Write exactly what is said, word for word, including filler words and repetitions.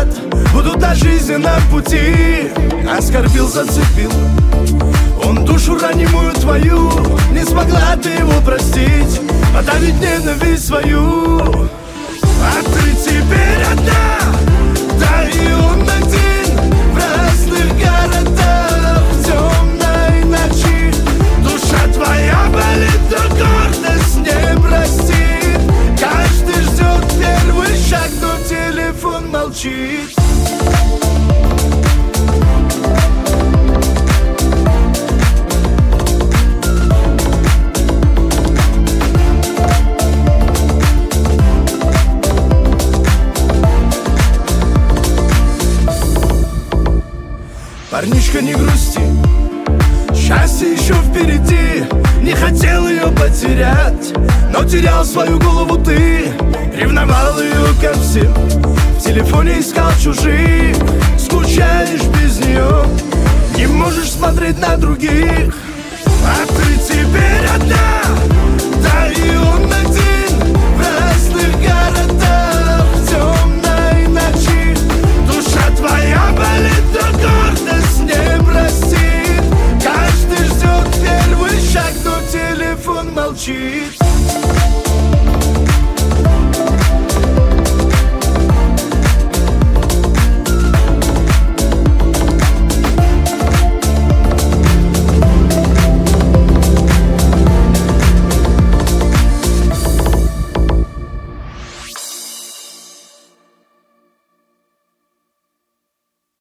взгляд будут на жизненном пути. Оскорбил, зацепил, он душу ранимую твою. Не смогла ты его простить, подавить ненависть свою. А ты теперь одна, да и он один, в разных городах, в темной ночи. Душа твоя болит, но гордость не простит. Каждый ждет первый шаг, но телефон молчит. Парнишка, не грусти, счастье еще впереди. Не хотел ее потерять, но терял свою голову ты. Ревновал ее ко всем, в телефоне искал чужих. Скучаешь без нее, не можешь смотреть на других. А ты теперь одна, да и он один, в разных городах, в темной ночи. Душа твоя болит, но гордость не простит. Каждый ждет первый шаг, но телефон молчит.